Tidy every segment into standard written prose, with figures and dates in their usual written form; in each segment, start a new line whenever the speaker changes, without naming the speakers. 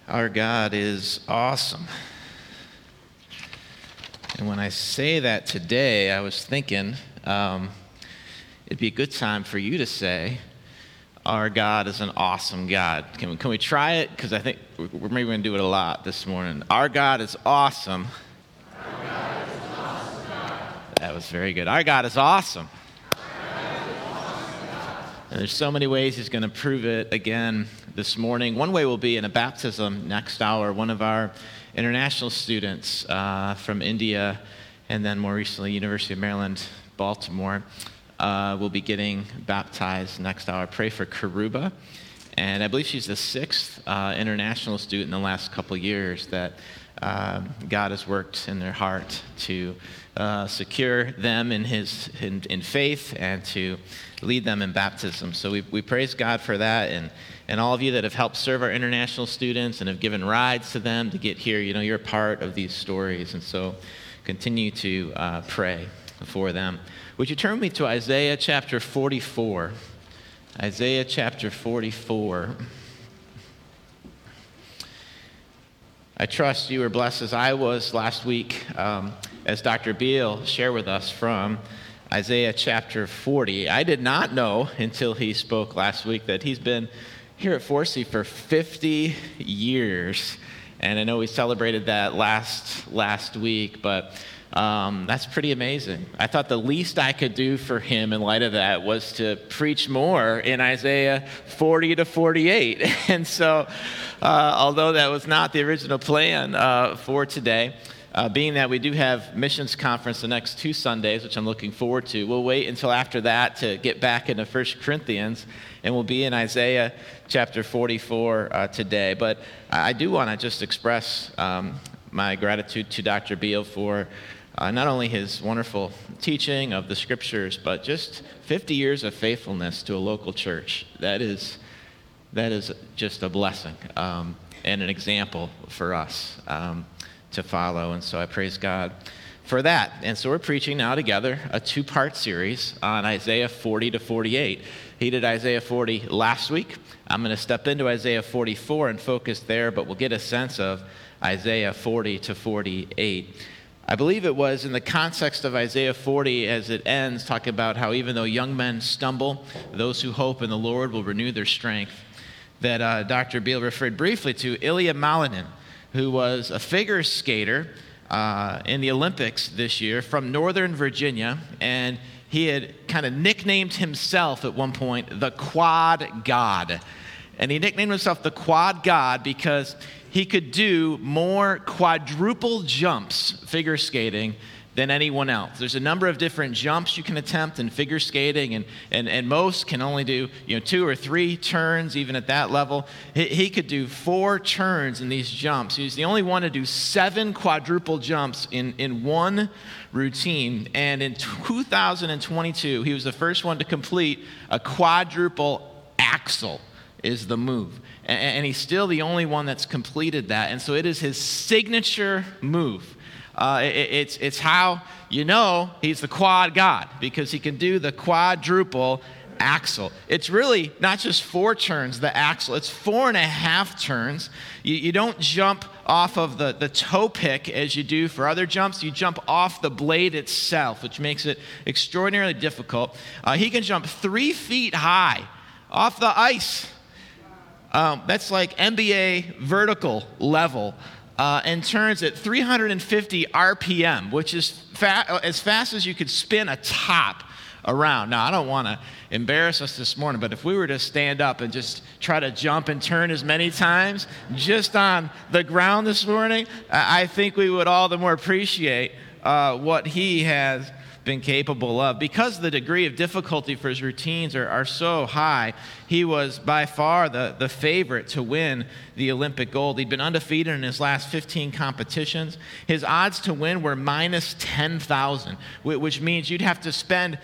Our God is awesome. And when I say that today, I was thinking it'd be a good time for you to say, our God is an awesome God. Can we try it? Because I think we're maybe going to do it a lot this morning. Our God is awesome.
Our God is an awesome God.
That was very good. Our God is awesome. And there's so many ways he's going to prove it again this morning. One way will be in a baptism next hour. One of our international students from India and then more recently University of Maryland, Baltimore, will be getting baptized next hour. Pray for Karuba. And I believe she's the sixth international student in the last couple years that God has worked in their heart to secure them in faith and to lead them in baptism. So we praise God for that, and all of you that have helped serve our international students and have given rides to them to get here. You know, you're a part of these stories, and so continue to pray for them. Would you turn with me to Isaiah chapter 44? Isaiah chapter 44. I trust you were blessed as I was last week as Dr. Beal shared with us from Isaiah chapter 40. I did not know until he spoke last week that he's been here at Forsey for 50 years. And I know we celebrated that last week, but that's pretty amazing. I thought the least I could do for him in light of that was to preach more in Isaiah 40 to 48. And so, although that was not the original plan for today, being that we do have missions conference the next 2 Sundays, which I'm looking forward to, we'll wait until after that to get back into 1 Corinthians, and we'll be in Isaiah chapter 44 today. But I do want to just express my gratitude to Dr. Beal for not only his wonderful teaching of the scriptures, but just 50 years of faithfulness to a local church. That is just a blessing and an example for us to follow. And so I praise God for that. And so we're preaching now together a 2-part series on Isaiah 40 to 48. He did Isaiah 40 last week. I'm going to step into Isaiah 44 and focus there, but we'll get a sense of Isaiah 40 to 48. I believe it was in the context of Isaiah 40 as it ends, talking about how even though young men stumble, those who hope in the Lord will renew their strength, that Dr. Beal referred briefly to Ilya Malinin, who was a figure skater in the Olympics this year from Northern Virginia, and he had kind of nicknamed himself at one point the Quad God. And he nicknamed himself the Quad God because he could do more quadruple jumps figure skating than anyone else. There's a number of different jumps you can attempt in figure skating, and most can only do 2 or 3 turns, even at that level. He could do 4 turns in these jumps. He's the only one to do 7 quadruple jumps in one routine. And in 2022, he was the first one to complete a quadruple axel is the move. And he's still the only one that's completed that. And so it is his signature move. It's how you know he's the Quad God, because he can do the quadruple axel. It's really not just 4 turns, the axel. It's 4.5 turns. You don't jump off of the toe pick as you do for other jumps. You jump off the blade itself, which makes it extraordinarily difficult. He can jump 3 feet high off the ice. That's like NBA vertical level, and turns at 350 RPM, which is as fast as you could spin a top around. Now, I don't want to embarrass us this morning, but if we were to stand up and just try to jump and turn as many times just on the ground this morning, I think we would all the more appreciate what he has been capable of. Because the degree of difficulty for his routines are so high, he was by far the favorite to win the Olympic gold. He'd been undefeated in his last 15 competitions. His odds to win were minus 10,000, which means you'd have to spend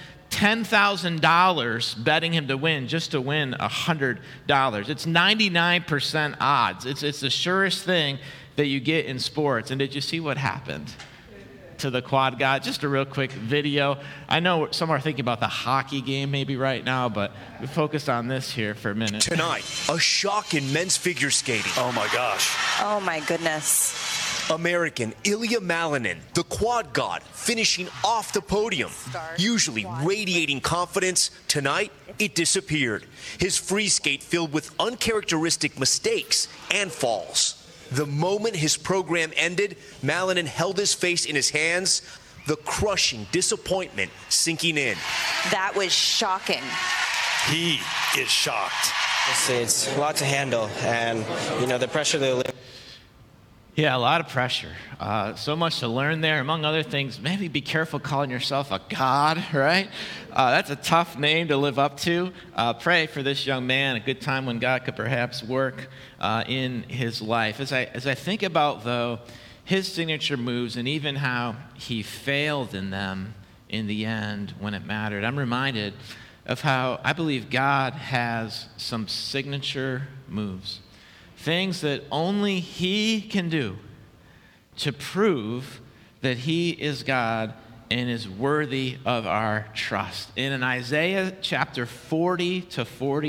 $10,000 betting him to win just to win $100. It's 99% odds. It's the surest thing that you get in sports. And did you see what happened? to the Quad God. Just a real quick video. I know some are thinking about the hockey game maybe right now, but we focus on this here for a minute.
Tonight, a shock in men's figure skating.
Oh my gosh.
Oh my goodness.
American Ilya Malinin, the Quad God, finishing off the podium. Usually radiating confidence, tonight it disappeared. His free skate filled with uncharacteristic mistakes and falls. The moment his program ended, Malinin held his face in his hands, the crushing disappointment sinking in.
That was shocking.
He is shocked.
It's a lot to handle, and the pressure they live.
Yeah, a lot of pressure. So much to learn there. Among other things, maybe be careful calling yourself a god, right? That's a tough name to live up to. Pray for this young man, a good time when God could perhaps work in his life. As I think about, though, his signature moves and even how he failed in them in the end when it mattered, I'm reminded of how I believe God has some signature moves. Things that only he can do to prove that he is God and is worthy of our trust. In Isaiah chapter 40 to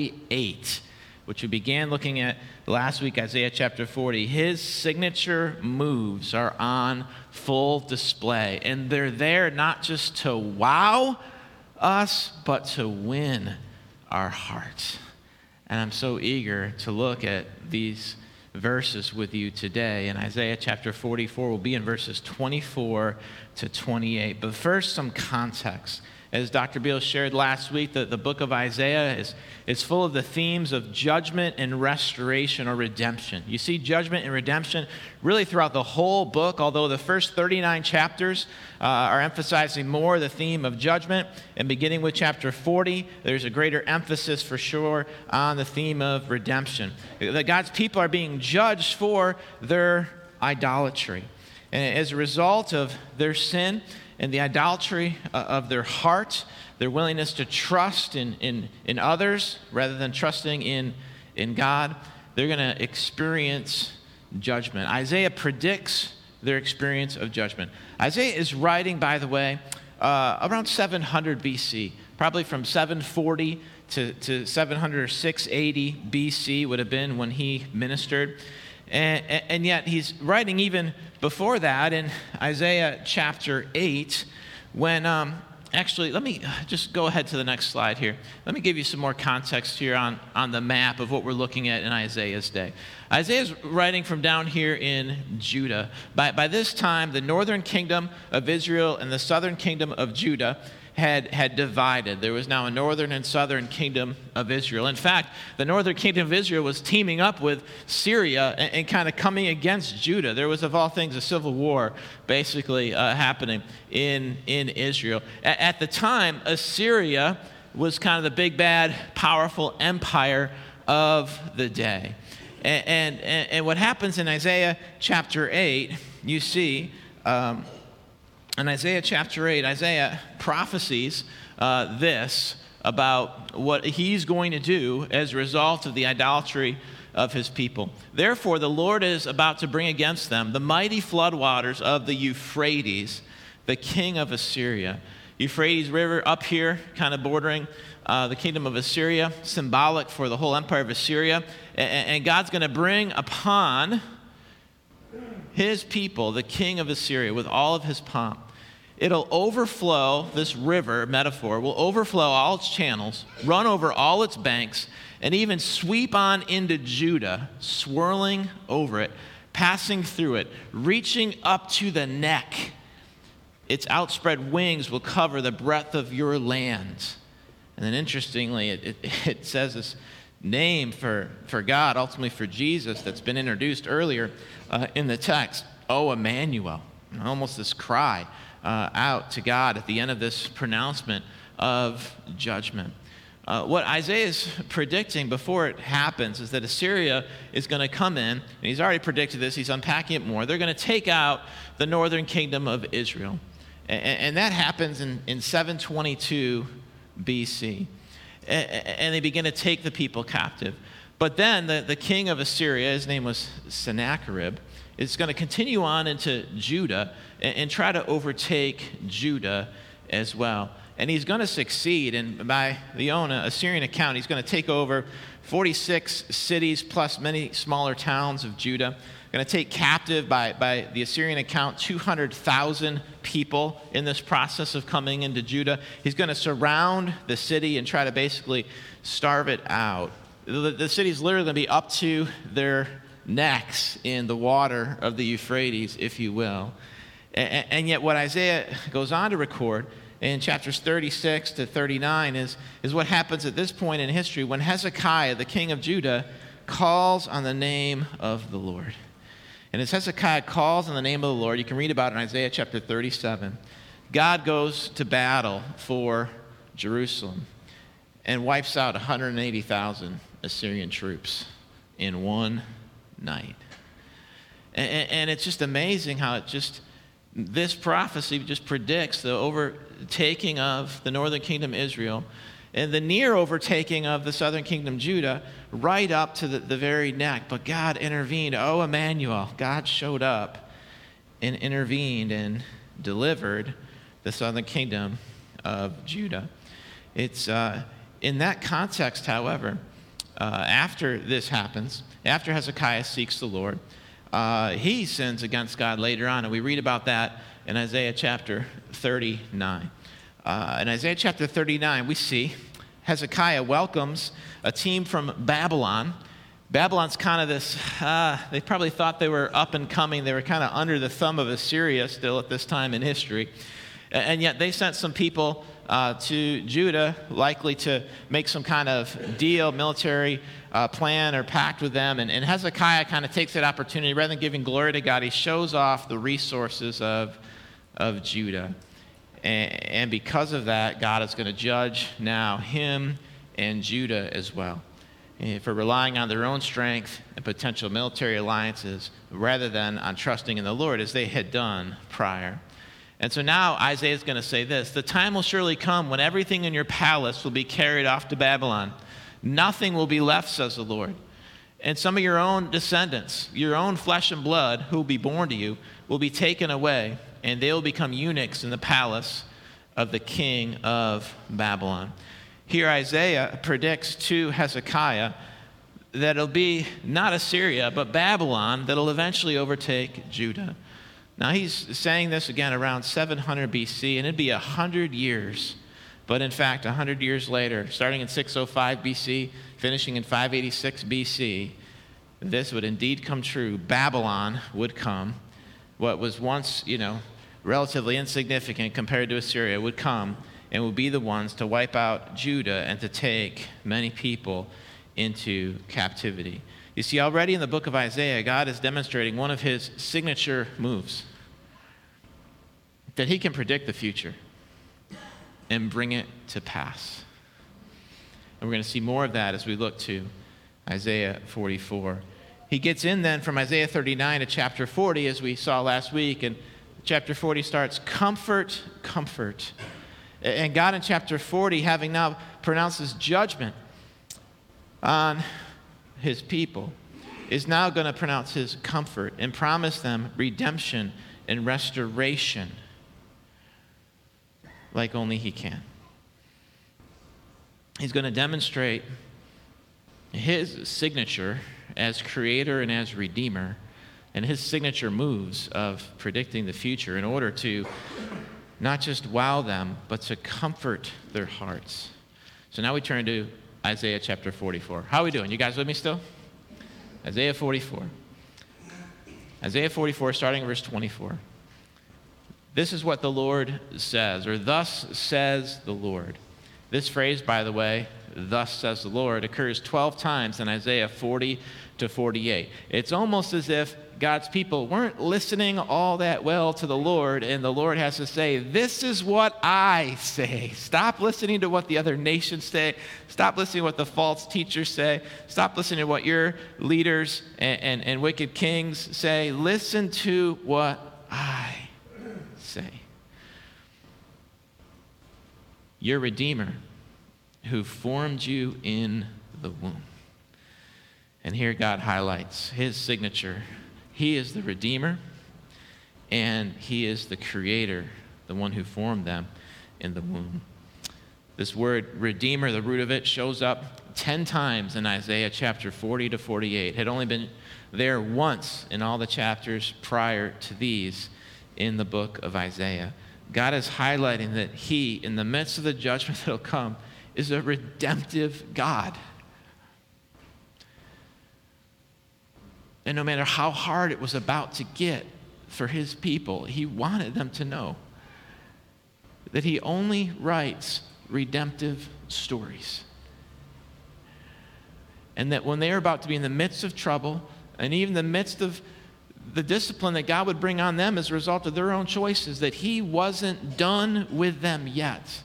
48, which we began looking at last week, Isaiah chapter 40, his signature moves are on full display. And they're there not just to wow us, but to win our hearts. And I'm so eager to look at these verses with you today. In Isaiah chapter 44, we'll be in verses 24 to 28. But first, some context. As Dr. Beal shared last week, the book of Isaiah is full of the themes of judgment and restoration or redemption. You see judgment and redemption really throughout the whole book, although the first 39 chapters are emphasizing more the theme of judgment. And beginning with chapter 40, there's a greater emphasis for sure on the theme of redemption. That God's people are being judged for their idolatry. And as a result of their sin, and the idolatry of their heart, their willingness to trust in others rather than trusting in God, they're going to experience judgment. Isaiah predicts their experience of judgment. Isaiah is writing, by the way, around 700 BC, probably from 740 to 700 or 680 BC would have been when he ministered. And yet he's writing even before that in Isaiah chapter 8 when, actually, let me just go ahead to the next slide here. Let me give you some more context here on the map of what we're looking at in Isaiah's day. Isaiah's writing from down here in Judah. By this time, the northern kingdom of Israel and the southern kingdom of Judah had divided. There was now a northern and southern kingdom of Israel. In fact, the northern kingdom of Israel was teaming up with Syria and kind of coming against Judah. There was, of all things, a civil war basically happening in Israel. At the time, Assyria was kind of the big, bad, powerful empire of the day. And what happens in Isaiah chapter 8, you see, in Isaiah chapter 8, Isaiah prophesies this about what he's going to do as a result of the idolatry of his people. Therefore, the Lord is about to bring against them the mighty floodwaters of the Euphrates, the king of Assyria. Euphrates River up here, kind of bordering the kingdom of Assyria, symbolic for the whole empire of Assyria. And God's going to bring upon his people, the king of Assyria, with all of his pomp. It'll overflow, this river metaphor, will overflow all its channels, run over all its banks, and even sweep on into Judah, swirling over it, passing through it, reaching up to the neck. Its outspread wings will cover the breadth of your land. And then interestingly, it says this name for God, ultimately for Jesus, that's been introduced earlier in the text, O Emmanuel, almost this cry out to God at the end of this pronouncement of judgment. What Isaiah is predicting before it happens is that Assyria is going to come in, and he's already predicted this, he's unpacking it more. They're going to take out the northern kingdom of Israel. And that happens in 722 BC. And they begin to take the people captive. But then the king of Assyria, his name was Sennacherib, is going to continue on into Judah and try to overtake Judah as well. And he's going to succeed. And by the own Assyrian account, he's going to take over 46 cities plus many smaller towns of Judah. Going to take captive, by the Assyrian account, 200,000 people in this process of coming into Judah. He's going to surround the city and try to basically starve it out. The city's literally going to be up to their necks in the water of the Euphrates, if you will. And yet what Isaiah goes on to record in chapters 36 to 39 is what happens at this point in history when Hezekiah, the king of Judah, calls on the name of the Lord. And as Hezekiah calls on the name of the Lord, you can read about it in Isaiah chapter 37, God goes to battle for Jerusalem and wipes out 180,000 Assyrian troops in one night. And it's just amazing how this prophecy just predicts the overtaking of the northern kingdom Israel and the near overtaking of the southern kingdom Judah right up to the very neck. But God intervened. Oh, Emmanuel, God showed up and intervened and delivered the southern kingdom of Judah. It's in that context, however, after this happens, after Hezekiah seeks the Lord, he sins against God later on, and we read about that in Isaiah chapter 39. In Isaiah chapter 39, we see Hezekiah welcomes a team from Babylon. Babylon's kind of this, they probably thought they were up and coming. They were kind of under the thumb of Assyria still at this time in history. And yet they sent some people to Judah, likely to make some kind of deal, military plan or pact with them. And Hezekiah kind of takes that opportunity. Rather than giving glory to God, he shows off the resources of Judah. And because of that, God is going to judge now him and Judah as well for relying on their own strength and potential military alliances rather than on trusting in the Lord as they had done prior. And so now Isaiah is going to say this: the time will surely come when everything in your palace will be carried off to Babylon. Nothing will be left, says the Lord. And some of your own descendants, your own flesh and blood, who will be born to you, will be taken away, and they will become eunuchs in the palace of the king of Babylon. Here Isaiah predicts to Hezekiah that it'll be not Assyria, but Babylon that'll eventually overtake Judah. Now he's saying this again around 700 BC, and it'd be 100 years. But in fact, 100 years later, starting in 605 BC, finishing in 586 BC, this would indeed come true. Babylon would come. What was once, relatively insignificant compared to Assyria would come and would be the ones to wipe out Judah and to take many people into captivity. You see, already in the book of Isaiah, God is demonstrating one of his signature moves, that he can predict the future and bring it to pass. And we're going to see more of that as we look to Isaiah 44. He gets in then from Isaiah 39 to chapter 40, as we saw last week, and chapter 40 starts, comfort, comfort. And God in chapter 40, having now pronounced his judgment on his people, is now going to pronounce his comfort and promise them redemption and restoration like only he can. He's going to demonstrate his signature as creator and as redeemer, and his signature moves of predicting the future in order to not just wow them, but to comfort their hearts. So now we turn to Isaiah chapter 44. How are we doing? You guys with me still? Isaiah 44. Isaiah 44, starting in verse 24. This is what the Lord says, or thus says the Lord. This phrase, by the way, thus says the Lord, occurs 12 times in Isaiah 40 to 48. It's almost as if God's people weren't listening all that well to the Lord, and the Lord has to say, this is what I say. Stop listening to what the other nations say. Stop listening to what the false teachers say. Stop listening to what your leaders and wicked kings say. Listen to what I say. Your Redeemer, who formed you in the womb. And here God highlights his signature. He is the Redeemer, and he is the Creator, the one who formed them in the womb. This word Redeemer, the root of it, shows up 10 times in Isaiah chapter 40 to 48. It had only been there once in all the chapters prior to these in the book of Isaiah. God is highlighting that he, in the midst of the judgment that will come, is a redemptive God. And no matter how hard it was about to get for his people, he wanted them to know that he only writes redemptive stories. And that when they are about to be in the midst of trouble, and even the midst of the discipline that God would bring on them as a result of their own choices, that he wasn't done with them yet.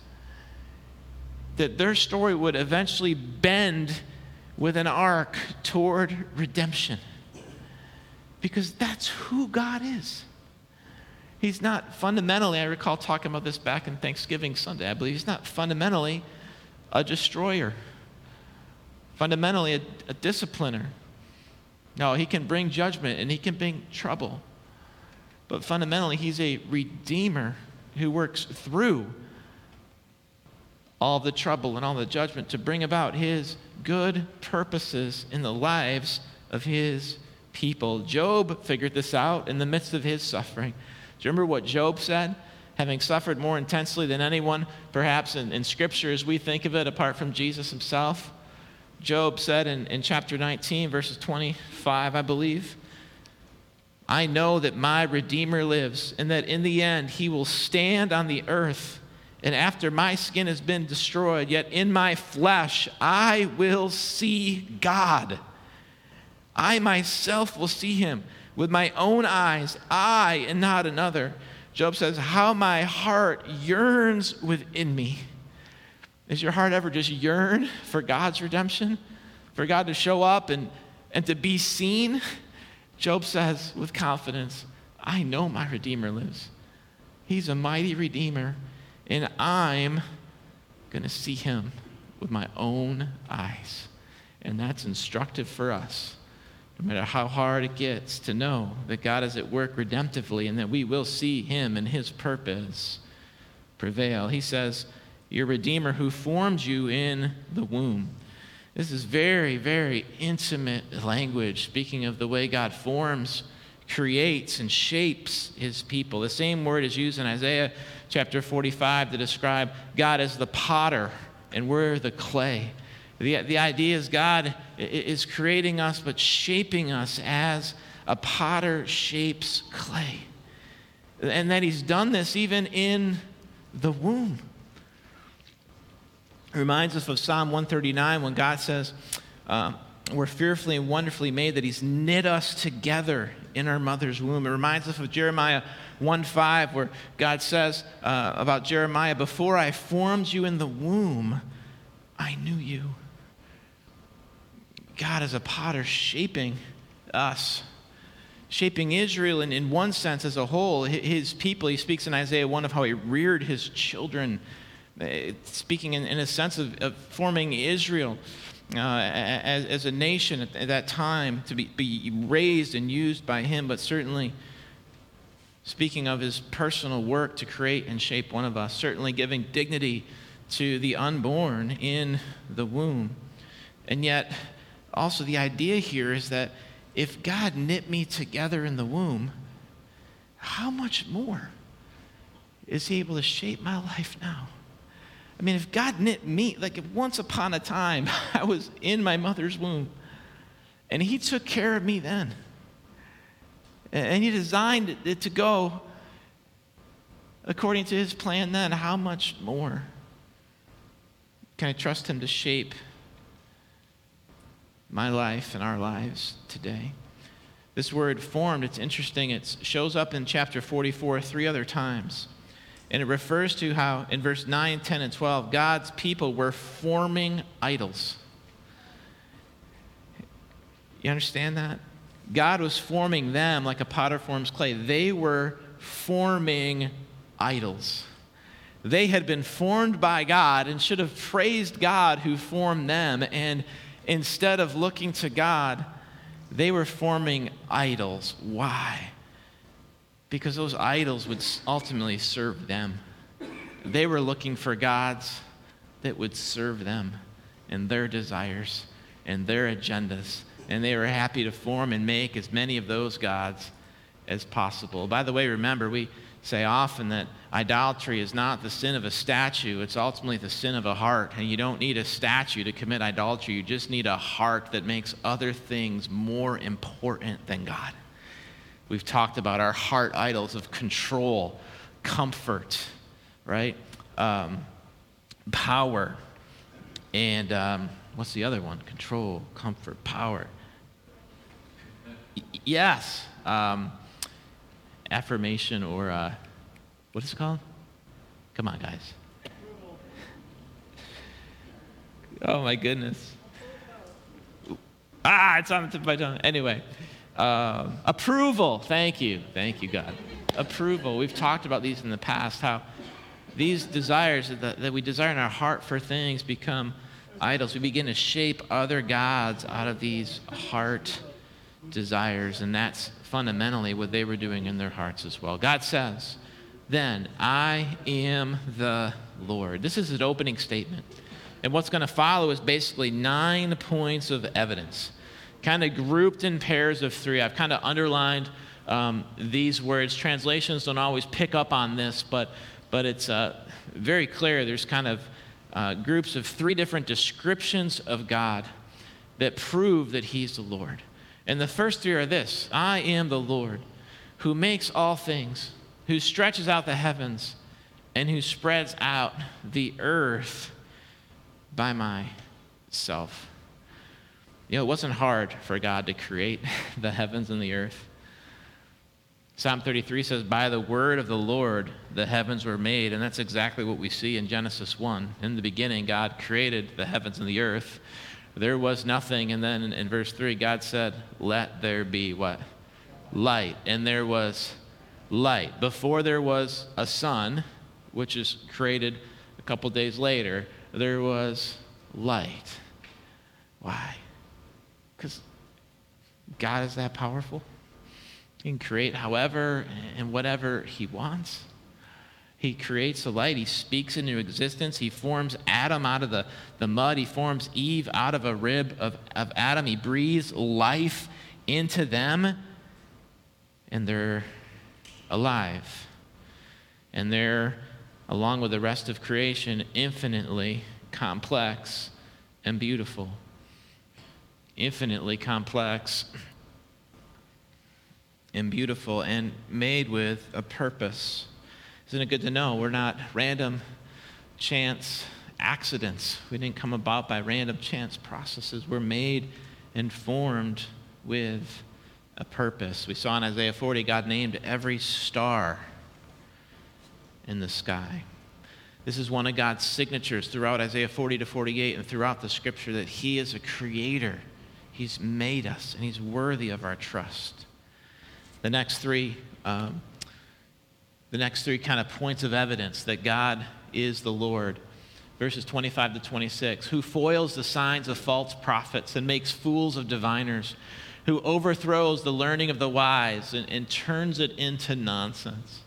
That their story would eventually bend with an arc toward redemption. Because that's who God is. He's not fundamentally, I recall talking about this back in Thanksgiving Sunday, I believe, he's not fundamentally a destroyer. Fundamentally a discipliner. No, he can bring judgment and he can bring trouble. But fundamentally, he's a redeemer who works through all the trouble and all the judgment to bring about his good purposes in the lives of his people. Job figured this out in the midst of his suffering. Do you remember what Job said? Having suffered more intensely than anyone, perhaps in Scripture as we think of it, apart from Jesus himself. Job said in chapter 19, verses 25, I believe, I know that my Redeemer lives, and that in the end he will stand on the earth. And after my skin has been destroyed, yet in my flesh I will see God. I myself will see him with my own eyes, I and not another. Job says, how my heart yearns within me. Does your heart ever just yearn for God's redemption? For God to show up and to be seen? Job says with confidence, I know my Redeemer lives. He's a mighty Redeemer, and I'm going to see him with my own eyes. And that's instructive for us. No matter how hard it gets, to know that God is at work redemptively and that we will see him and his purpose prevail. He says, your Redeemer who formed you in the womb. This is very, very intimate language, speaking of the way God forms, creates, and shapes his people. The same word is used in Isaiah chapter 45 to describe God as the potter and we're the clay. The idea is God is creating us but shaping us as a potter shapes clay. And that he's done this even in the womb. It reminds us of Psalm 139 when God says, we're fearfully and wonderfully made, that he's knit us together in our mother's womb. It reminds us of Jeremiah 1:5 where God says about Jeremiah, before I formed you in the womb, I knew you. God is a potter shaping us, shaping Israel in one sense as a whole, his people. He speaks in Isaiah 1 of how he reared his children, speaking in a sense of forming Israel as a nation at that time to be raised and used by him, but certainly speaking of his personal work to create and shape one of us, certainly giving dignity to the unborn in the womb. And yet, also the idea here is that if God knit me together in the womb, how much more is he able to shape my life now? I mean, if God knit me, like if once upon a time I was in my mother's womb and he took care of me then, and he designed it to go according to his plan then, how much more can I trust him to shape my life and our lives today? This word formed, it's interesting. It shows up in chapter 44 3 other times. And it refers to how in verse 9, 10, and 12, God's people were forming idols. You understand that? God was forming them like a potter forms clay. They were forming idols. They had been formed by God and should have praised God who formed them. And instead of looking to God They were forming idols. Why? Because those idols would ultimately serve them. They were looking for gods that would serve them and their desires and their agendas. And they were happy to form and make as many of those gods as possible. By the way, remember, we say often that idolatry is not the sin of a statue, it's ultimately the sin of a heart. And you don't need a statue to commit idolatry, you just need a heart that makes other things more important than God. We've talked about our heart idols of control, comfort, right? Power, and what's the other one? Control, comfort, power. Yes. Affirmation, or what is it called? Come on, guys. Oh my goodness. It's on the tip of my tongue. Anyway, approval. Thank you, God. Approval. We've talked about these in the past, how these desires that we desire in our heart for things become idols. We begin to shape other gods out of these heart desires, and that's fundamentally what they were doing in their hearts as well. God says, then I am the Lord. This is an opening statement. And what's going to follow is basically 9 points of evidence, kind of grouped in pairs of 3. I've kind of underlined these words. Translations don't always pick up on this, but it's very clear. There's kind of groups of 3 different descriptions of God that prove that he's the Lord. And the first 3 are this: I am the Lord who makes all things, who stretches out the heavens, and who spreads out the earth by myself. You know, it wasn't hard for God to create the heavens and the earth. Psalm 33 says, by the word of the Lord, the heavens were made. And that's exactly what we see in Genesis 1. In the beginning, God created the heavens and the earth. There was nothing. And then in verse 3, God said, let there be what? Light. And there was light. Before there was a sun, which is created a couple days later, there was light. Why? Because God is that powerful. He can create however and whatever he wants. He creates the light. He speaks into existence. He forms Adam out of the mud. He forms Eve out of a rib of Adam. He breathes life into them, and they're alive. And they're, along with the rest of creation, infinitely complex and beautiful. Infinitely complex and beautiful, and made with a purpose. Isn't it good to know we're not random chance accidents? We didn't come about by random chance processes. We're made and formed with a purpose. We saw in Isaiah 40, God named every star in the sky. This is one of God's signatures throughout Isaiah 40 to 48 and throughout the scripture, that he is a creator. He's made us, and he's worthy of our trust. The next three kind of points of evidence that God is the Lord. Verses 25 to 26, who foils the signs of false prophets and makes fools of diviners, who overthrows the learning of the wise and turns it into nonsense.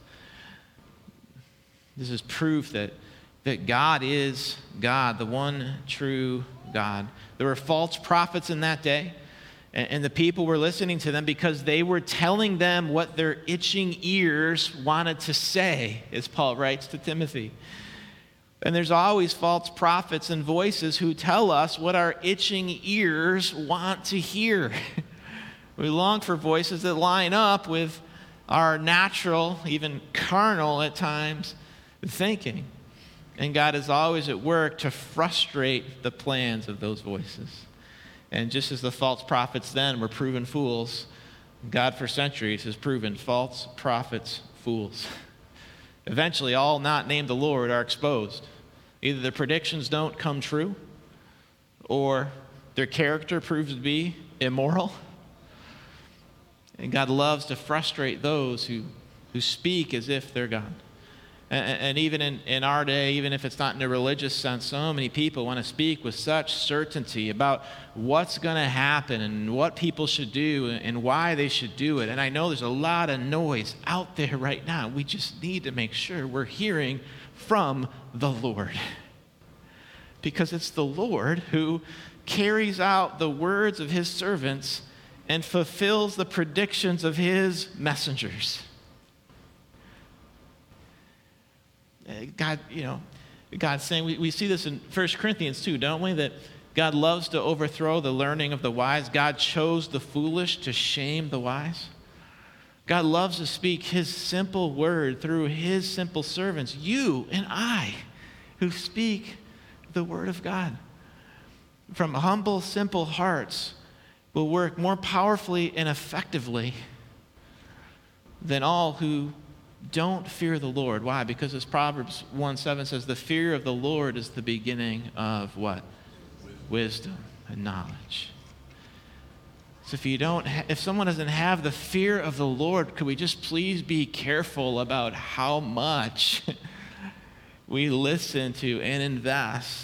This is proof that God is God, the one true God. There were false prophets in that day, and the people were listening to them because they were telling them what their itching ears wanted to say, as Paul writes to Timothy. And there's always false prophets and voices who tell us what our itching ears want to hear. We long for voices that line up with our natural, even carnal at times, thinking. And God is always at work to frustrate the plans of those voices. And just as the false prophets then were proven fools, God for centuries has proven false prophets fools. Eventually, all not named the Lord are exposed. Either their predictions don't come true, or their character proves to be immoral. And God loves to frustrate those who speak as if they're God. And even in our day, even if it's not in a religious sense, so many people want to speak with such certainty about what's going to happen and what people should do and why they should do it. And I know there's a lot of noise out there right now. We just need to make sure we're hearing from the Lord. Because it's the Lord who carries out the words of his servants and fulfills the predictions of his messengers. God, God's saying, we see this in 1 Corinthians 2, don't we? That God loves to overthrow the learning of the wise. God chose the foolish to shame the wise. God loves to speak his simple word through his simple servants, you and I, who speak the word of God. From humble, simple hearts will work more powerfully and effectively than all who don't fear the Lord. Why? Because as Proverbs 1:7 says, the fear of the Lord is the beginning of what? Wisdom and knowledge. So if someone doesn't have the fear of the Lord, could we just please be careful about how much we listen to and invest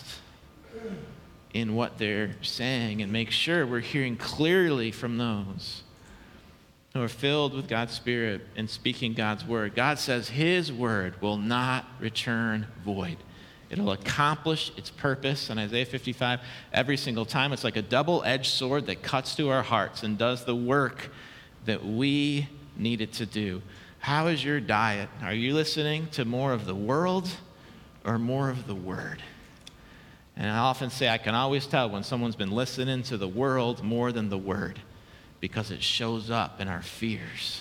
in what they're saying, and make sure we're hearing clearly from those who are filled with God's Spirit and speaking God's word. God says his word will not return void. It'll accomplish its purpose. In Isaiah 55, every single time, it's like a double-edged sword that cuts to our hearts and does the work that we need it to do. How is your diet? Are you listening to more of the world or more of the word? And I often say I can always tell when someone's been listening to the world more than the word, because it shows up in our fears.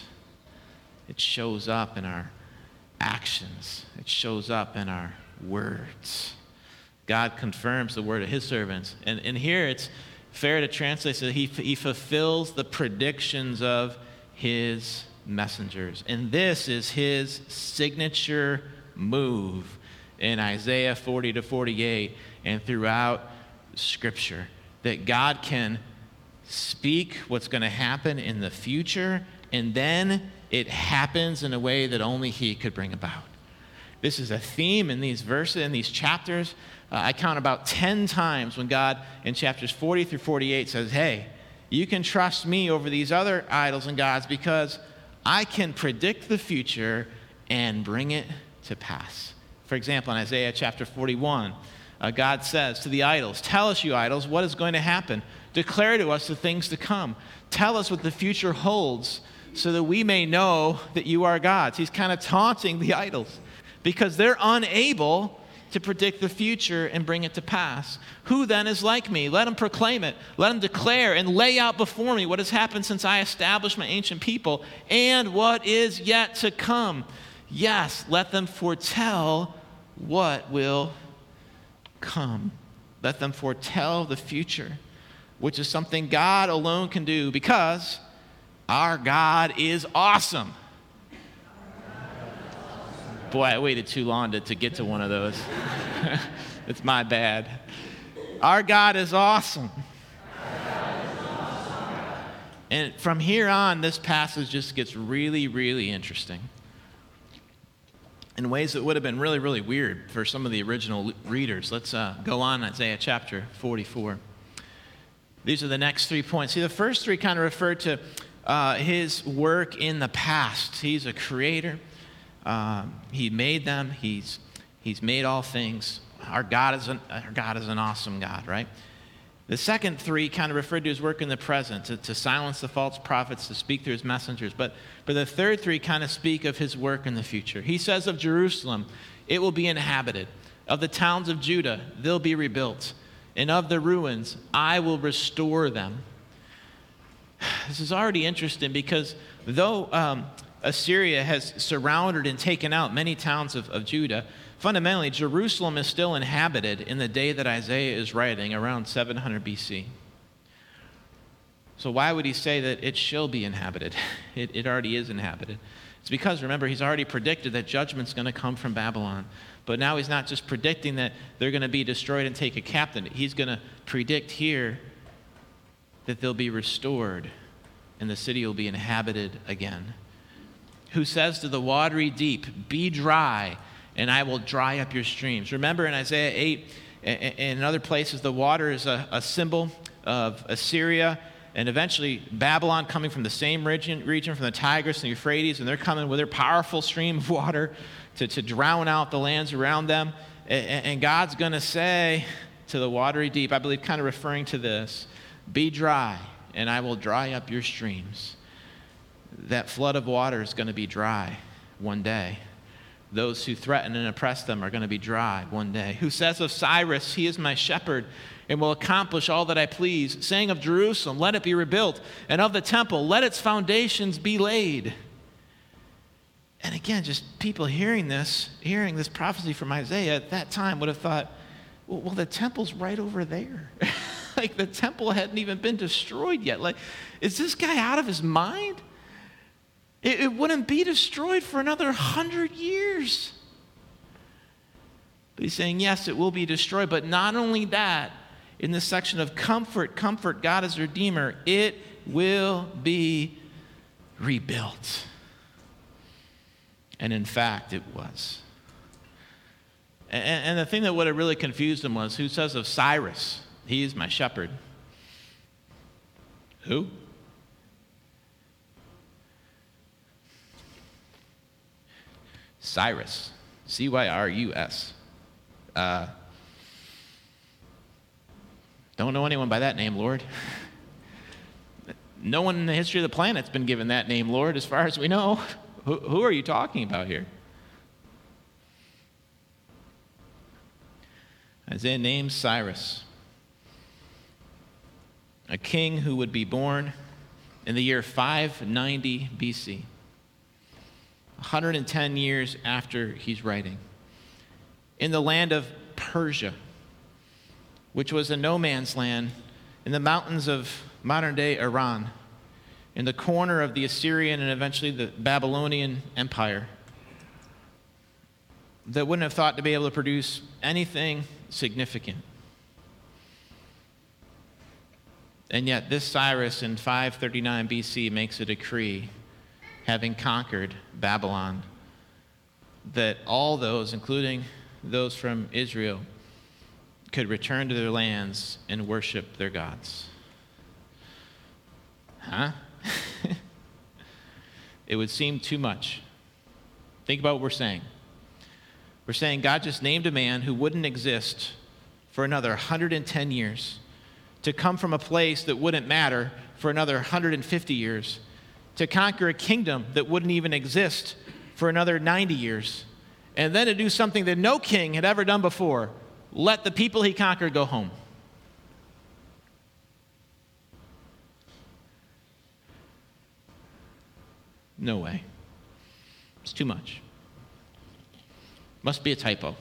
It shows up in our actions. It shows up in our words. God confirms the word of his servants. And here it's fair to translate that he fulfills the predictions of his messengers. And this is his signature move in Isaiah 40 to 48 and throughout Scripture, that God can speak what's going to happen in the future, and then it happens in a way that only he could bring about. This is a theme in these verses, in these chapters. I count about 10 times when God, in chapters 40 through 48, says, hey, you can trust me over these other idols and gods because I can predict the future and bring it to pass. For example, in Isaiah chapter 41, God says to the idols, tell us, you idols, what is going to happen. Declare to us the things to come. Tell us what the future holds so that we may know that you are gods. He's kind of taunting the idols because they're unable to predict the future and bring it to pass. Who then is like me? Let him proclaim it. Let him declare and lay out before me what has happened since I established my ancient people and what is yet to come. Yes, let them foretell what will come. Let them foretell the future, which is something God alone can do because our God is awesome. Boy, I waited too long to get to one of those. It's my bad. Our God is awesome. And from here on, this passage just gets really, really interesting in ways that would have been really, really weird for some of the original readers. Let's go on Isaiah chapter 44. These are the next 3 points. See, the first three kind of refer to his work in the past. He's a creator. He made them. He's made all things. Our God is an awesome God, right? The second three kind of referred to his work in the present, to silence the false prophets, to speak through his messengers. But the third three kind of speak of his work in the future. He says of Jerusalem, it will be inhabited. Of the towns of Judah, they'll be rebuilt. And of the ruins, I will restore them. This is already interesting because though Assyria has surrounded and taken out many towns of Judah, fundamentally, Jerusalem is still inhabited in the day that Isaiah is writing, around 700 BC. So why would he say that it shall be inhabited? It already is inhabited. It's because, remember, he's already predicted that judgment's going to come from Babylon. But now he's not just predicting that they're going to be destroyed and taken captive. He's going to predict here that they'll be restored and the city will be inhabited again. Who says to the watery deep, be dry, and I will dry up your streams. Remember in Isaiah 8 and in other places, the water is a symbol of Assyria and eventually Babylon coming from the same region from the Tigris and the Euphrates, and they're coming with their powerful stream of water to drown out the lands around them. And God's going to say to the watery deep, I believe kind of referring to this, be dry, and I will dry up your streams. That flood of water is going to be dry one day. Those who threaten and oppress them are going to be dry one day. Who says of Cyrus, he is my shepherd and will accomplish all that I please. Saying of Jerusalem, let it be rebuilt. And of the temple, let its foundations be laid. And again, just people hearing this prophecy from Isaiah at that time would have thought, well, the temple's right over there. Like the temple hadn't even been destroyed yet. Like, is this guy out of his mind? It wouldn't be destroyed for another 100 years. But he's saying, yes, it will be destroyed. But not only that, in this section of comfort, God is Redeemer, it will be rebuilt. And in fact, it was. And the thing that would have really confused him was, who says of Cyrus, he is my shepherd? Who? Cyrus. Cyrus. Don't know anyone by that name, Lord. No one in the history of the planet's been given that name, Lord, as far as we know. Who are you talking about here? Isaiah names Cyrus, a king who would be born in the year 590 BC, 110 years after he's writing, in the land of Persia, which was a no man's land in the mountains of modern-day Iran, in the corner of the Assyrian and eventually the Babylonian Empire, that wouldn't have thought to be able to produce anything significant. And yet this Cyrus in 539 BC makes a decree, having conquered Babylon, that all those, including those from Israel, could return to their lands and worship their gods. Huh? It would seem too much. Think about what we're saying. We're saying God just named a man who wouldn't exist for another 110 years, to come from a place that wouldn't matter for another 150 years, to conquer a kingdom that wouldn't even exist for another 90 years, and then to do something that no king had ever done before: let the people he conquered go home. No way. It's too much. Must be a typo.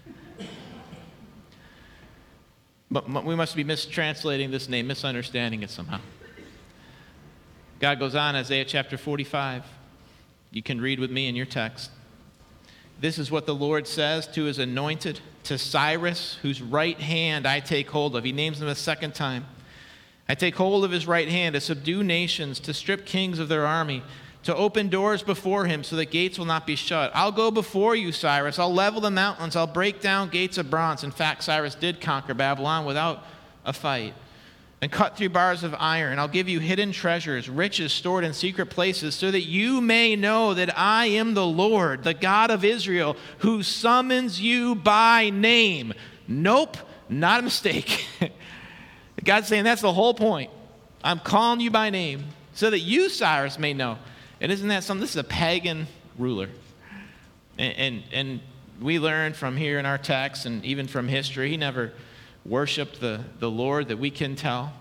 But we must be mistranslating this name, misunderstanding it somehow. God goes on, Isaiah chapter 45. You can read with me in your text. This is what the Lord says to his anointed, to Cyrus, whose right hand I take hold of. He names him a second time. I take hold of his right hand to subdue nations, to strip kings of their army, to open doors before him so that gates will not be shut. I'll go before you, Cyrus. I'll level the mountains. I'll break down gates of bronze. In fact, Cyrus did conquer Babylon without a fight, and cut through bars of iron. I'll give you hidden treasures, riches stored in secret places, so that you may know that I am the Lord, the God of Israel, who summons you by name. Nope, not a mistake. God's saying that's the whole point. I'm calling you by name so that you, Cyrus, may know. And isn't that something? This is a pagan ruler. And we learn from here in our text and even from history, he never worshiped the Lord that we can tell.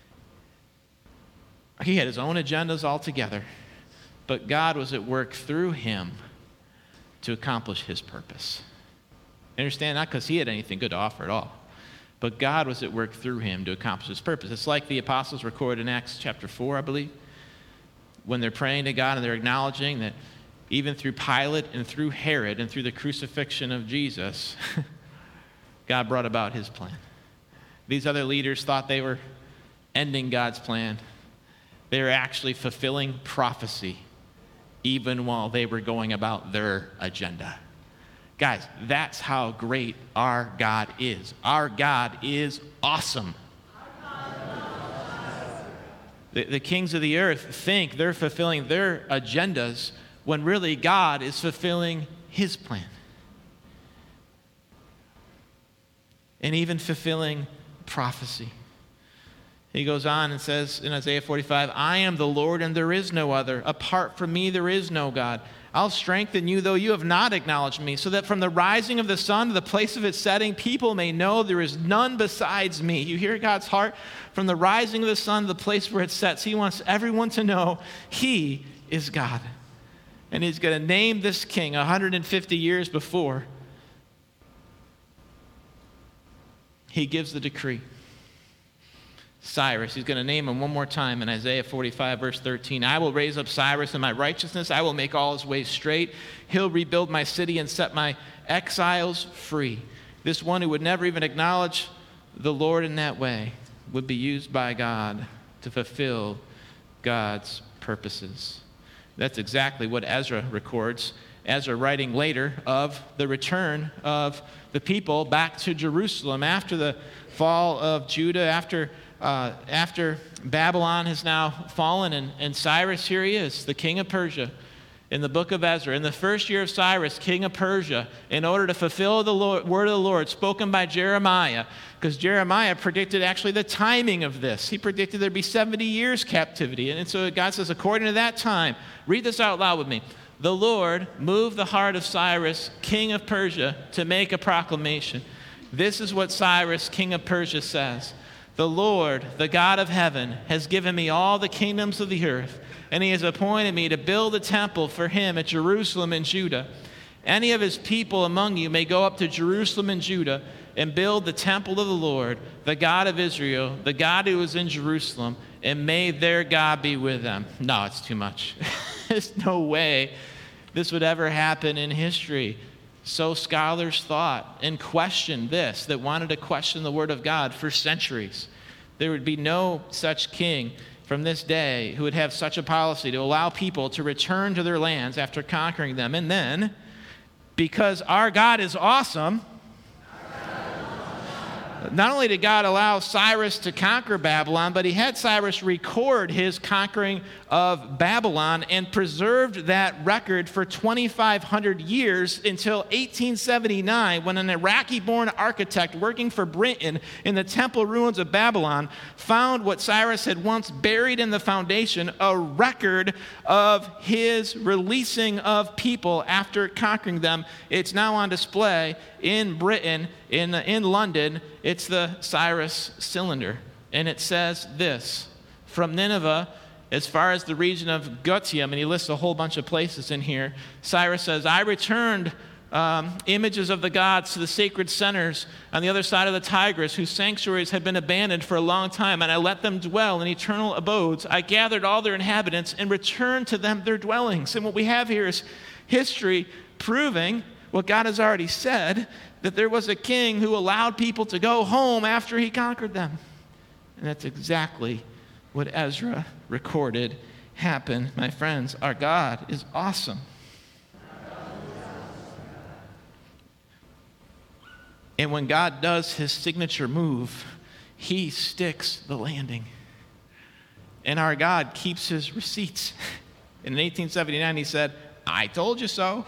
He had his own agendas altogether. But God was at work through him to accomplish his purpose. Understand? Not because he had anything good to offer at all. But God was at work through him to accomplish his purpose. It's like the apostles recorded in Acts chapter 4, I believe, when they're praying to God and they're acknowledging that even through Pilate and through Herod and through the crucifixion of Jesus, God brought about his plan. These other leaders thought they were ending God's plan. They were actually fulfilling prophecy even while they were going about their agenda. Guys, that's how great our God is. Our God is awesome. The kings of the earth think they're fulfilling their agendas when really God is fulfilling his plan. And even fulfilling prophecy. He goes on and says in Isaiah 45, I am the Lord and there is no other. Apart from me there is no God. I'll strengthen you, though you have not acknowledged me, so that from the rising of the sun to the place of its setting, people may know there is none besides me. You hear God's heart? From the rising of the sun to the place where it sets, he wants everyone to know he is God. And he's going to name this king 150 years before he gives the decree. Cyrus, he's going to name him one more time in Isaiah 45, verse 13. I will raise up Cyrus in my righteousness. I will make all his ways straight. He'll rebuild my city and set my exiles free. This one who would never even acknowledge the Lord in that way would be used by God to fulfill God's purposes. That's exactly what Ezra records. Ezra writing later of the return of the people back to Jerusalem after the fall of Judah, after Babylon has now fallen, and Cyrus, here he is, the king of Persia, in the book of Ezra. In the first year of Cyrus, king of Persia, in order to fulfill the word of the Lord spoken by Jeremiah, because Jeremiah predicted actually the timing of this. He predicted there'd be 70 years captivity. And so God says, according to that time, read this out loud with me. The Lord moved the heart of Cyrus, king of Persia, to make a proclamation. This is what Cyrus, king of Persia, says. The Lord, the God of heaven, has given me all the kingdoms of the earth, and he has appointed me to build a temple for him at Jerusalem and Judah. Any of his people among you may go up to Jerusalem and Judah and build the temple of the Lord, the God of Israel, the God who is in Jerusalem, and may their God be with them. No, it's too much. There's no way this would ever happen in history. So scholars thought and questioned this, that wanted to question the word of God for centuries. There would be no such king from this day who would have such a policy to allow people to return to their lands after conquering them. And then, because our God is awesome, not only did God allow Cyrus to conquer Babylon, but he had Cyrus record his conquering of Babylon and preserved that record for 2,500 years until 1879, when an Iraqi-born architect working for Britain in the temple ruins of Babylon found what Cyrus had once buried in the foundation, a record of his releasing of people after conquering them. It's now on display in Britain, in London. It's the Cyrus cylinder. And it says this, from Nineveh, as far as the region of Gutium, and he lists a whole bunch of places in here, Cyrus says, I returned images of the gods to the sacred centers on the other side of the Tigris, whose sanctuaries had been abandoned for a long time, and I let them dwell in eternal abodes. I gathered all their inhabitants and returned to them their dwellings. And what we have here is history proving what God has already said, that there was a king who allowed people to go home after he conquered them. And that's exactly what Ezra recorded happened. My friends, our God is awesome. And when God does his signature move, he sticks the landing. And our God keeps his receipts. In 1879, he said, I told you so.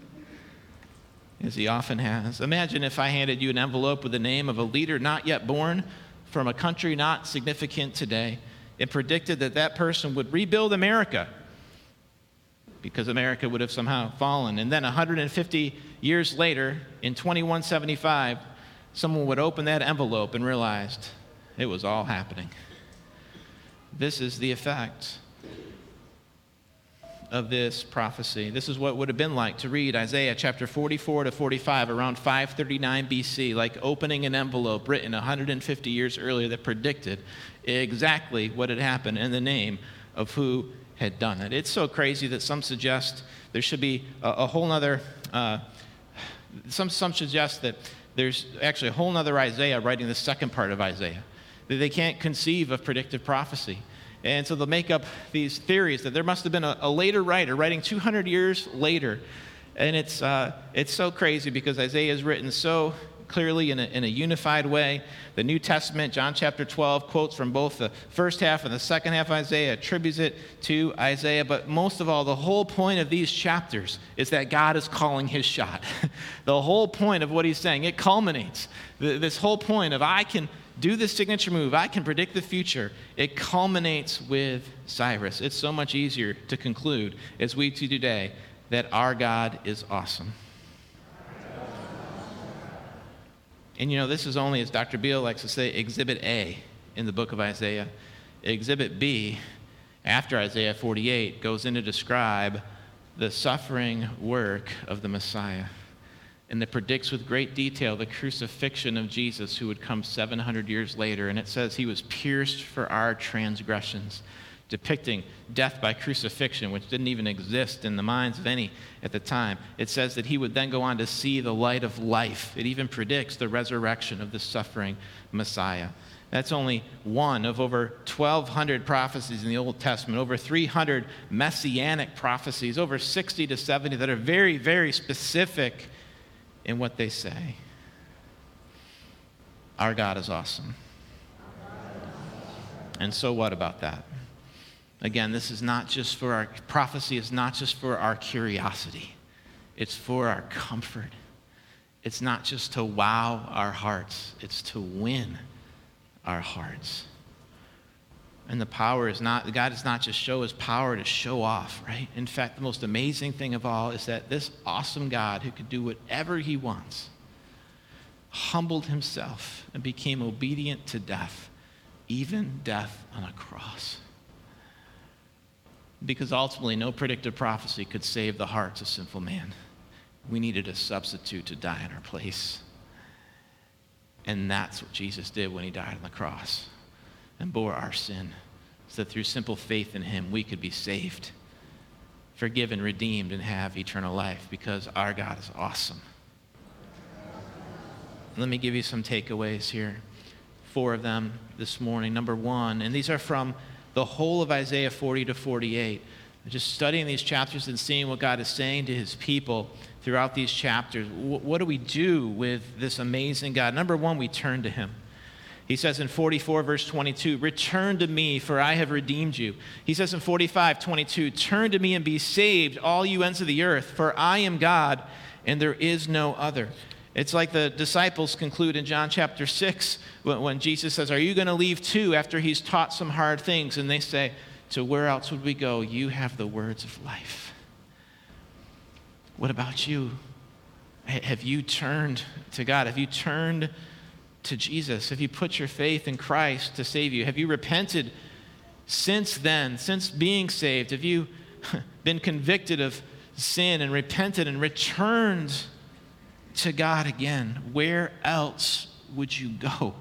As he often has. Imagine if I handed you an envelope with the name of a leader not yet born from a country not significant today and predicted that that person would rebuild America because America would have somehow fallen. And then 150 years later, in 2175, someone would open that envelope and realized it was all happening. This is the effect of this prophecy. This is what it would have been like to read Isaiah chapter 44 to 45 around 539 BC, like opening an envelope written 150 years earlier that predicted exactly what had happened in the name of who had done it. It's so crazy that some suggest there should be a whole nother, some suggest that there's actually a whole nother Isaiah writing the second part of Isaiah, that they can't conceive of predictive prophecy. And so they'll make up these theories that there must have been a later writer writing 200 years later. And it's so crazy because Isaiah is written so clearly in a unified way. The New Testament, John chapter 12, quotes from both the first half and the second half of Isaiah, attributes it to Isaiah. But most of all, the whole point of these chapters is that God is calling his shot. The whole point of what he's saying, it culminates. This whole point of I can do this signature move, I can predict the future, it culminates with Cyrus. It's so much easier to conclude as we do today that our God is awesome. And this is only, as Dr. Beale likes to say, Exhibit A in the book of Isaiah. Exhibit B, after Isaiah 48, goes in to describe the suffering work of the Messiah. And it predicts with great detail the crucifixion of Jesus, who would come 700 years later. And it says he was pierced for our transgressions, depicting death by crucifixion, which didn't even exist in the minds of any at the time. It says that he would then go on to see the light of life. It even predicts the resurrection of the suffering Messiah. That's only one of over 1,200 prophecies in the Old Testament, over 300 messianic prophecies, over 60 to 70 that are very, very specific in what they say. Our God is awesome. And so what about that? Again, this is not just for our prophecy, is not just for our curiosity. It's for our comfort. It's not just to wow our hearts, it's to win our hearts. And the power is not, God does not just show his power to show off, right? In fact, the most amazing thing of all is that this awesome God who could do whatever he wants humbled himself and became obedient to death, even death on a cross. Because ultimately, no predictive prophecy could save the hearts of sinful man. We needed a substitute to die in our place. And that's what Jesus did when he died on the cross and bore our sin, so that through simple faith in him, we could be saved, forgiven, redeemed, and have eternal life, because our God is awesome. Let me give you some takeaways here. 4 of them this morning. Number 1, and these are from the whole of Isaiah 40 to 48. Just studying these chapters and seeing what God is saying to his people throughout these chapters. What do we do with this amazing God? Number 1, we turn to him. He says in 44 verse 22, return to me, for I have redeemed you. He says in 45:22, turn to me and be saved, all you ends of the earth, for I am God and there is no other. It's like the disciples conclude in John chapter 6 when Jesus says, are you going to leave too, after he's taught some hard things? And they say, to where else would we go? You have the words of life. What about you? Have you turned to God? Have you turned to Jesus? Have you put your faith in Christ to save you? Have you repented since then, since being saved? Have you been convicted of sin and repented and returned to God again? Where else would you go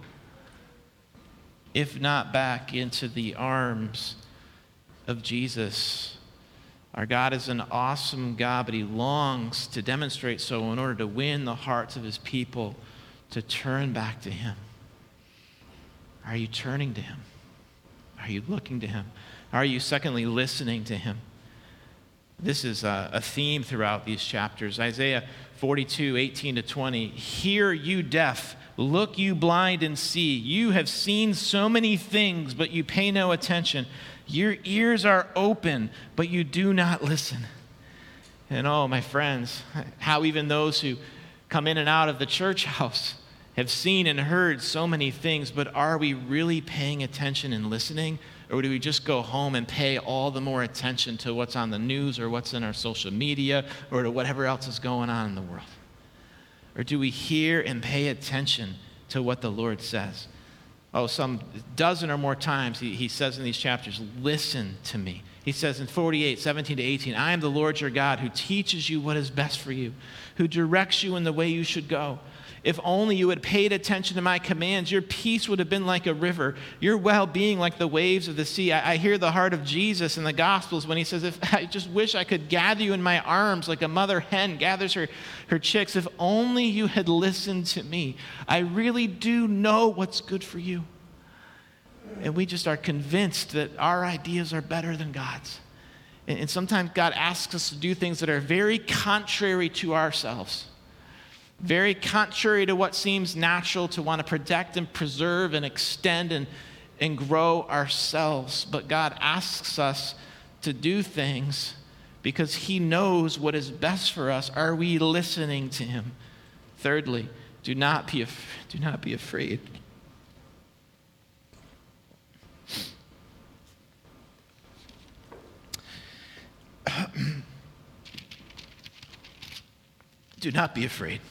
if not back into the arms of Jesus? Our God is an awesome God, but he longs to demonstrate so in order to win the hearts of his people to turn back to him. Are you turning to him? Are you looking to him? Are you, secondly, listening to him? This is a theme throughout these chapters. Isaiah 42:18 to 20. Hear, you deaf, look, you blind, and see. You have seen so many things, but you pay no attention. Your ears are open, but you do not listen. And oh, my friends, how even those who come in and out of the church house have seen and heard so many things, but are we really paying attention and listening? Or do we just go home and pay all the more attention to what's on the news or what's in our social media or to whatever else is going on in the world? Or do we hear and pay attention to what the Lord says? Oh, some dozen or more times he says in these chapters, listen to me. He says in 48:17 to 18, I am the Lord your God who teaches you what is best for you, who directs you in the way you should go. If only you had paid attention to my commands, your peace would have been like a river, your well-being like the waves of the sea. I hear the heart of Jesus in the Gospels when he says, if I just wish I could gather you in my arms like a mother hen gathers her chicks. If only you had listened to me. I really do know what's good for you. And we just are convinced that our ideas are better than God's. And sometimes God asks us to do things that are very contrary to ourselves, very contrary to what seems natural to want to protect and preserve and extend and grow ourselves. But God asks us to do things because he knows what is best for us. Are we listening to him? Thirdly, do not be afraid. Do not be afraid.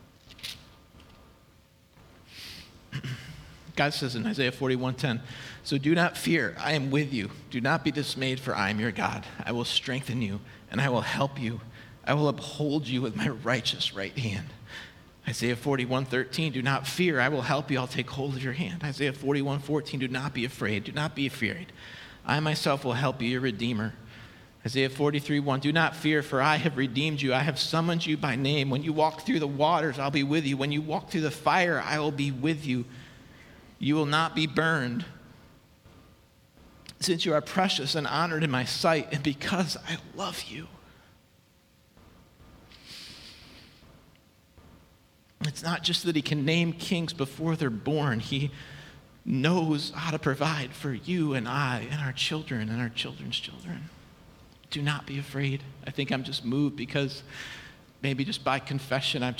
God says in Isaiah 41:10, so do not fear, I am with you. Do not be dismayed, for I am your God. I will strengthen you, and I will help you. I will uphold you with my righteous right hand. Isaiah 41:13, do not fear, I will help you. I'll take hold of your hand. Isaiah 41:14, do not be afraid. Do not be afraid. I myself will help you, your Redeemer. Isaiah 43:1, do not fear, for I have redeemed you. I have summoned you by name. When you walk through the waters, I'll be with you. When you walk through the fire, I will be with you. You will not be burned, since you are precious and honored in my sight, and because I love you. It's not just that he can name kings before they're born. He knows how to provide for you and I and our children and our children's children. Do not be afraid. I think I'm just moved because maybe just by confession I've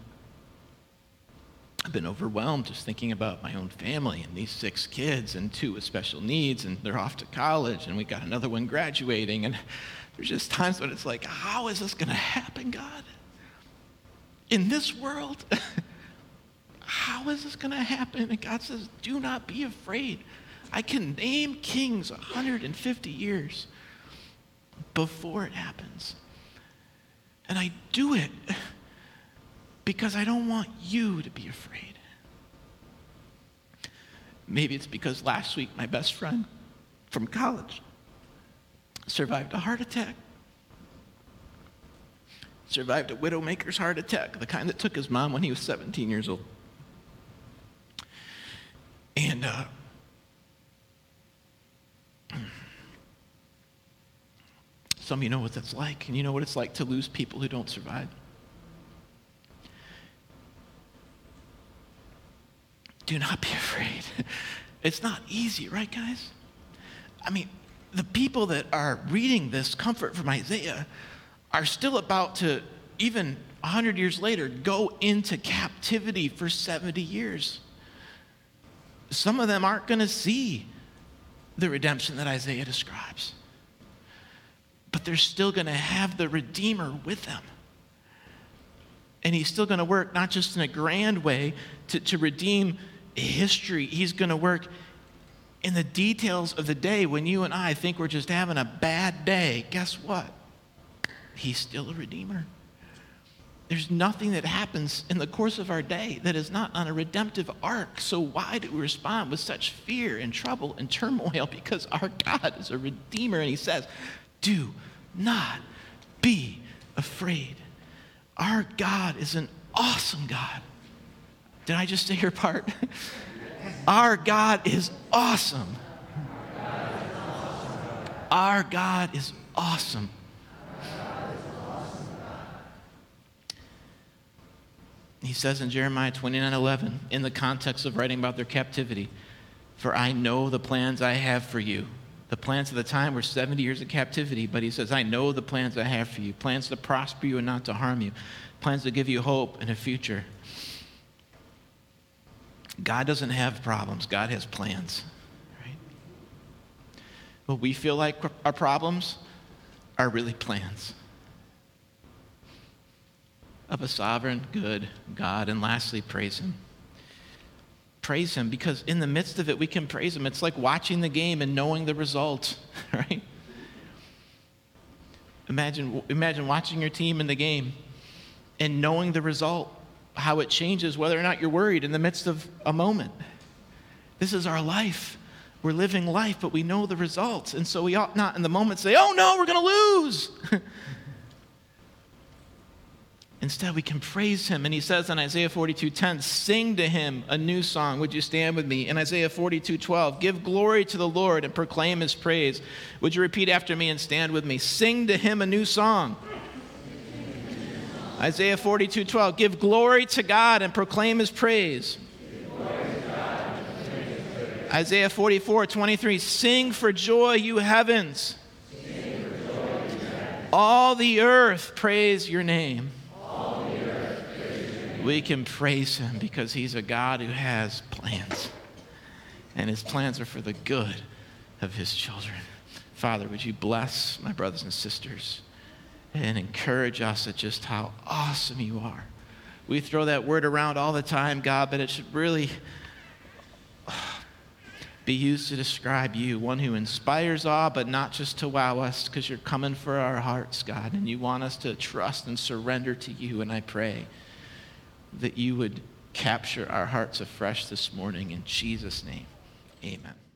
been overwhelmed just thinking about my own family and these 6 kids and 2 with special needs, and they're off to college, and we got another one graduating, and there's just times when it's like, how is this going to happen, God? In this world? How is this going to happen? And God says, do not be afraid. I can name kings 150 years before it happens. And I do it because I don't want you to be afraid. Maybe it's because last week my best friend from college survived a heart attack. Survived a widowmaker's heart attack, the kind that took his mom when he was 17 years old. And some of you know what that's like, and you know what it's like to lose people who don't survive. Do not be afraid. It's not easy, right, guys? I mean, the people that are reading this comfort from Isaiah are still about to, even 100 years later, go into captivity for 70 years. Some of them aren't going to see the redemption that Isaiah describes. But they're still going to have the Redeemer with them. And he's still going to work not just in a grand way to redeem history. He's going to work in the details of the day when you and I think we're just having a bad day. Guess what? He's still a Redeemer. There's nothing that happens in the course of our day that is not on a redemptive arc. So why do we respond with such fear and trouble and turmoil? Because our God is a Redeemer, and he says, do not be afraid. Our God is an awesome God. Did I just say your part? Our God is awesome. Our God is awesome. He says in Jeremiah 29:11, in the context of writing about their captivity, for I know the plans I have for you. The plans of the time were 70 years of captivity, but he says, I know the plans I have for you, plans to prosper you and not to harm you, plans to give you hope and a future. God doesn't have problems. God has plans, right? What we feel like our problems are really plans of a sovereign, good God. And lastly, praise him. Praise him, because in the midst of it, we can praise him. It's like watching the game and knowing the result, right? Imagine watching your team in the game and knowing the result, how it changes whether or not you're worried in the midst of a moment. This is our life. We're living life, but we know the results. And so we ought not in the moment say, oh no, we're going to lose. Instead, we can praise him. And he says in Isaiah 42:10, sing to him a new song. Would you stand with me? In Isaiah 42:12, give glory to the Lord and proclaim his praise. Would you repeat after me and stand with me? Sing to him a new song. Isaiah 42:12, give glory to God and proclaim his praise. Isaiah 44:23, sing for joy, you heavens. All the earth praise your name. We can praise him because he's a God who has plans. And his plans are for the good of his children. Father, would you bless my brothers and sisters and encourage us at just how awesome you are. We throw that word around all the time, God, but it should really be used to describe you, one who inspires awe, but not just to wow us, because you're coming for our hearts, God, and you want us to trust and surrender to you. And I pray that you would capture our hearts afresh this morning. In Jesus' name, amen.